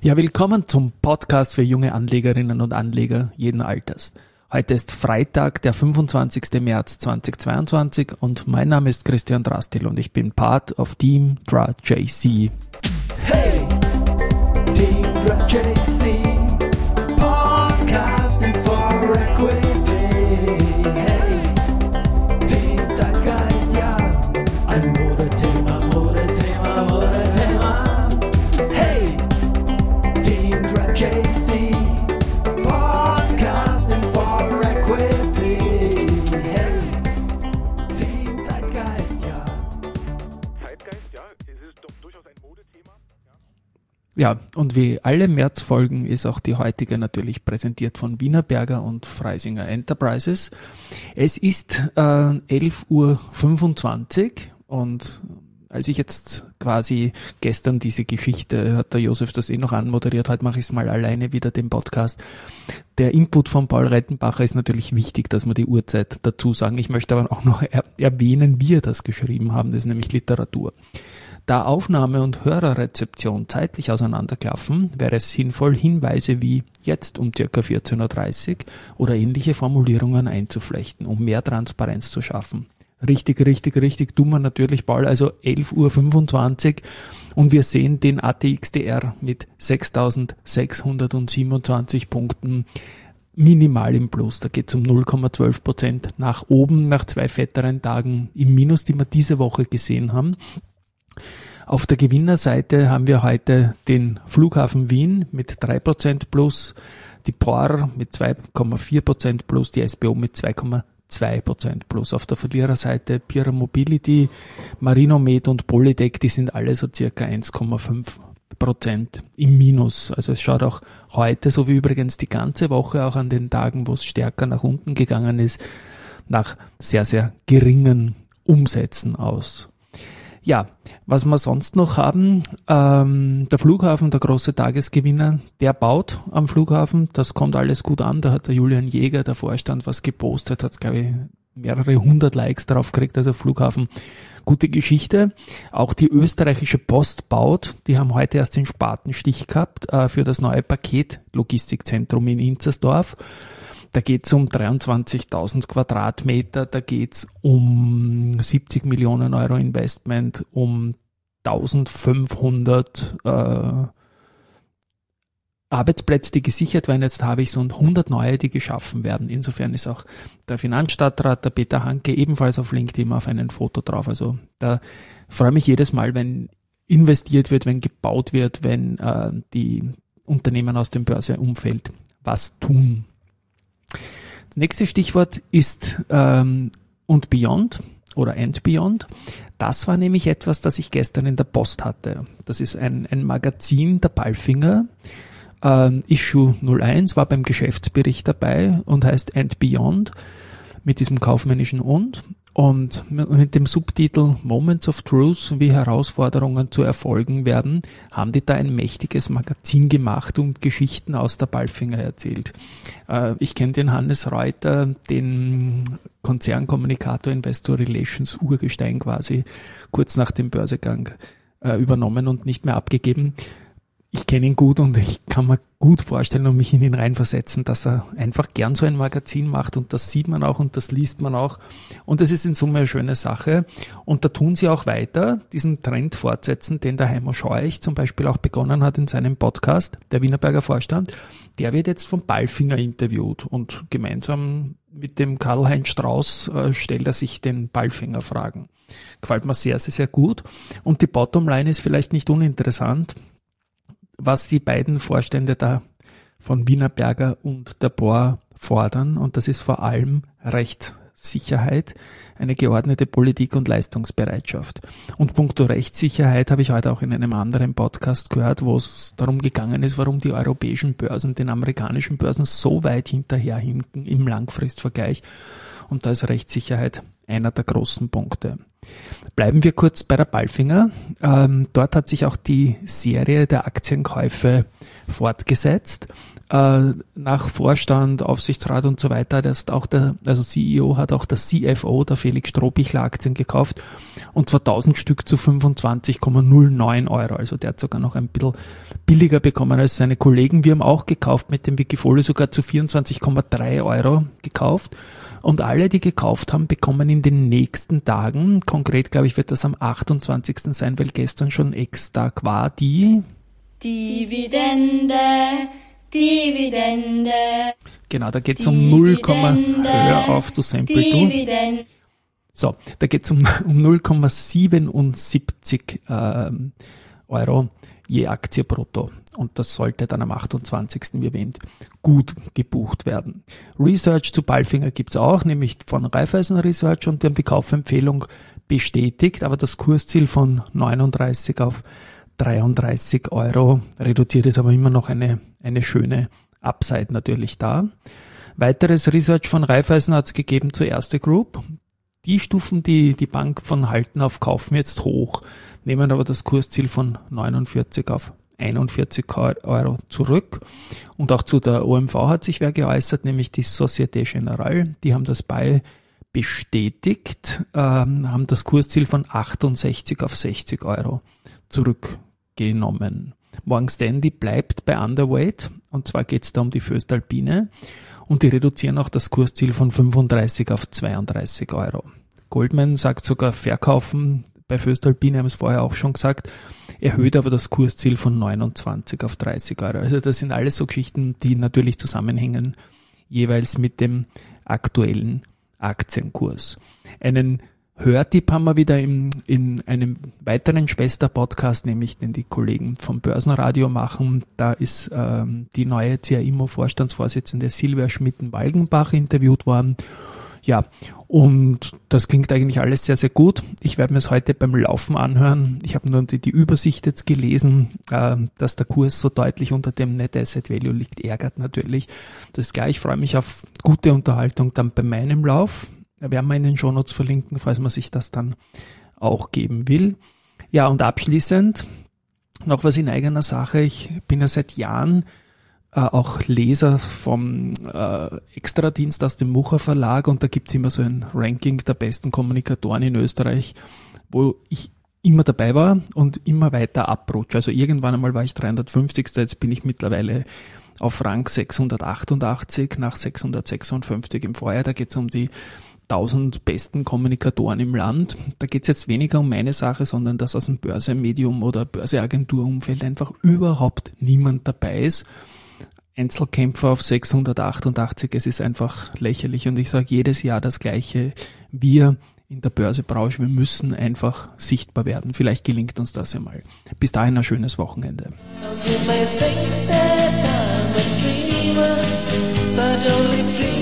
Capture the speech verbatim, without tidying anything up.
Ja, willkommen zum Podcast für junge Anlegerinnen und Anleger jeden Alters. Heute ist Freitag, der fünfundzwanzigster März zweitausendzweiundzwanzig und mein Name ist Christian Drastil und ich bin Part of Team Dra J C. Hey, Team Dra J C, Podcasting for Equity. Hey, Team Zeitgeist, ja, ein Modethema, Modethema, Modethema. Hey, Team Dra J C, Podcasting for Equity. Hey, Team Zeitgeist, ja. Zeitgeist, ja, es ist doch durchaus ein Modethema. Ja, und wie alle Märzfolgen ist auch die heutige natürlich präsentiert von Wienerberger und Freisinger Enterprises. Es ist äh, elf Uhr fünfundzwanzig und als ich jetzt quasi gestern diese Geschichte, hat der Josef das eh noch anmoderiert, heute mache ich es mal alleine wieder, den Podcast. Der Input von Paul Rettenbacher ist natürlich wichtig, dass wir die Uhrzeit dazu sagen. Ich möchte aber auch noch er- erwähnen, wie wir das geschrieben haben, das ist nämlich Literatur. Da Aufnahme und Hörerrezeption zeitlich auseinanderklaffen, wäre es sinnvoll, Hinweise wie jetzt um ca. vierzehn Uhr dreißig oder ähnliche Formulierungen einzuflechten, um mehr Transparenz zu schaffen. Richtig, richtig, richtig tun wir natürlich, Paul, also elf Uhr fünfundzwanzig und wir sehen den A T X D R mit sechstausendsechshundertsiebenundzwanzig Punkten minimal im Plus. Da geht es um null Komma zwölf Prozent nach oben, nach zwei fetteren Tagen im Minus, die wir diese Woche gesehen haben. Auf der Gewinnerseite haben wir heute den Flughafen Wien mit drei Prozent plus, die P O R mit zwei Komma vier Prozent plus, die S B O mit zwei Komma zwei Prozent plus. Auf der Verliererseite Pira Mobility, Marinomed und Polytech, die sind alle so circa eins Komma fünf Prozent im Minus. Also es schaut auch heute, so wie übrigens die ganze Woche, auch an den Tagen, wo es stärker nach unten gegangen ist, nach sehr, sehr geringen Umsätzen aus. Ja, was wir sonst noch haben, ähm, der Flughafen, der große Tagesgewinner, der baut am Flughafen, das kommt alles gut an, da hat der Julian Jäger, der Vorstand, was gepostet, hat glaube ich mehrere hundert Likes drauf gekriegt, also Flughafen, gute Geschichte. Auch die österreichische Post baut, die haben heute erst den Spatenstich gehabt äh, für das neue Paketlogistikzentrum in Inzersdorf. Da geht es um dreiundzwanzigtausend Quadratmeter, da geht es um siebzig Millionen Euro Investment, um eintausendfünfhundert äh, Arbeitsplätze, die gesichert werden. Jetzt habe ich so hundert neue, die geschaffen werden. Insofern ist auch der Finanzstadtrat, der Peter Hanke, ebenfalls auf LinkedIn auf einem Foto drauf. Also da freue ich mich jedes Mal, wenn investiert wird, wenn gebaut wird, wenn äh, die Unternehmen aus dem Börseumfeld was tun. Das nächste Stichwort ist ähm, und Beyond oder and Beyond. Das war nämlich etwas, das ich gestern in der Post hatte. Das ist ein, ein Magazin der Palfinger. Ähm, Issue null eins war beim Geschäftsbericht dabei und heißt And Beyond mit diesem kaufmännischen und. Und mit dem Subtitel Moments of Truth, wie Herausforderungen zu Erfolgen werden, haben die da ein mächtiges Magazin gemacht und Geschichten aus der Palfinger erzählt. Äh, ich kenne den Hannes Reuter, den Konzernkommunikator Investor Relations Urgestein quasi, kurz nach dem Börsegang äh, übernommen und nicht mehr abgegeben. Ich kenne ihn gut und ich kann mir gut vorstellen und mich in ihn reinversetzen, dass er einfach gern so ein Magazin macht und das sieht man auch und das liest man auch und das ist in Summe eine schöne Sache und da tun sie auch weiter, diesen Trend fortsetzen, den der Heimo Scheuch zum Beispiel auch begonnen hat in seinem Podcast, der Wienerberger Vorstand, der wird jetzt vom Palfinger interviewt und gemeinsam mit dem Karl-Heinz Strauß äh, stellt er sich den Palfinger Fragen. Gefällt mir sehr, sehr, sehr gut und die Bottomline ist vielleicht nicht uninteressant, was die beiden Vorstände da von Wienerberger und der B O R fordern. Und das ist vor allem Rechtssicherheit, eine geordnete Politik und Leistungsbereitschaft. Und puncto Rechtssicherheit habe ich heute auch in einem anderen Podcast gehört, wo es darum gegangen ist, warum die europäischen Börsen den amerikanischen Börsen so weit hinterherhinken im Langfristvergleich. Und da ist Rechtssicherheit einer der großen Punkte. Bleiben wir kurz bei der Palfinger. Ähm, dort hat sich auch die Serie der Aktienkäufe fortgesetzt. Äh, nach Vorstand, Aufsichtsrat und so weiter, das ist auch der, also C E O hat auch der C F O, der Felix Strohbichler, Aktien gekauft, und zwar tausend Stück zu fünfundzwanzig Komma null neun Euro. Also der hat sogar noch ein bisschen billiger bekommen als seine Kollegen. Wir haben auch gekauft mit dem Wikifolio sogar zu vierundzwanzig Komma drei Euro gekauft. Und alle, die gekauft haben, bekommen in den nächsten Tagen, konkret glaube ich wird das am achtundzwanzigsten sein, weil gestern schon Ex-Tag war, die Dividende, Dividende. Genau, da geht es um null, hör auf, du Sample, du. Dividende. So, da geht es um, um null Komma siebenundsiebzig ähm, Euro je Aktie brutto. Und das sollte dann am achtundzwanzigsten wie erwähnt, gut gebucht werden. Research zu Palfinger gibt's auch, nämlich von Raiffeisen Research, und die haben die Kaufempfehlung bestätigt, aber das Kursziel von neununddreißig auf dreiunddreißig Euro reduziert, ist aber immer noch eine, eine schöne Upside natürlich da. Weiteres Research von Raiffeisen hat's gegeben zur Erste Group. Die stufen die, die Bank von Halten auf Kaufen jetzt hoch, nehmen aber das Kursziel von neunundvierzig auf einundvierzig Euro zurück. Und auch zu der O M V hat sich wer geäußert, nämlich die Société Générale. Die haben das Buy bestätigt, ähm, haben das Kursziel von achtundsechzig auf sechzig Euro zurückgenommen. Morgan Stanley bleibt bei Underweight, und zwar geht es da um die Voestalpine, und die reduzieren auch das Kursziel von fünfunddreißig auf zweiunddreißig Euro. Goldman sagt sogar verkaufen, bei Voestalpine haben wir es vorher auch schon gesagt, erhöht aber das Kursziel von neunundzwanzig auf dreißig Euro. Also das sind alles so Geschichten, die natürlich zusammenhängen, jeweils mit dem aktuellen Aktienkurs. Einen Hörtipp haben wir wieder in, in einem weiteren Schwester-Podcast, nämlich den die Kollegen vom Börsenradio machen. Da ist ähm, die neue C A I M O-Vorstandsvorsitzende Silvia Schmitten-Walgenbach interviewt worden. Ja, und das klingt eigentlich alles sehr, sehr gut. Ich werde mir es heute beim Laufen anhören. Ich habe nur die, die Übersicht jetzt gelesen, äh, dass der Kurs so deutlich unter dem Net Asset Value liegt, ärgert natürlich. Das ist klar, ich freue mich auf gute Unterhaltung dann bei meinem Lauf. Da werden wir in den Shownotes verlinken, falls man sich das dann auch geben will. Ja, und abschließend noch was in eigener Sache. Ich bin ja seit Jahren äh, auch Leser vom äh, Extradienst aus dem Mucher Verlag, und da gibt's immer so ein Ranking der besten Kommunikatoren in Österreich, wo ich immer dabei war und immer weiter abrutsche. Also irgendwann einmal war ich dreihundertfünfzigster, jetzt bin ich mittlerweile auf Rang sechshundertachtundachtzig nach sechshundertsechsundfünfzig im Vorjahr. Da geht's um die tausend besten Kommunikatoren im Land. Da geht es jetzt weniger um meine Sache, sondern dass aus dem Börsemedium oder Börseagenturumfeld einfach überhaupt niemand dabei ist. Einzelkämpfer auf sechshundertachtundachtzig, es ist einfach lächerlich, und ich sage jedes Jahr das Gleiche. Wir in der Börsebranche, wir müssen einfach sichtbar werden. Vielleicht gelingt uns das ja mal. Bis dahin ein schönes Wochenende. You may think that I'm a dreamer, but only dream.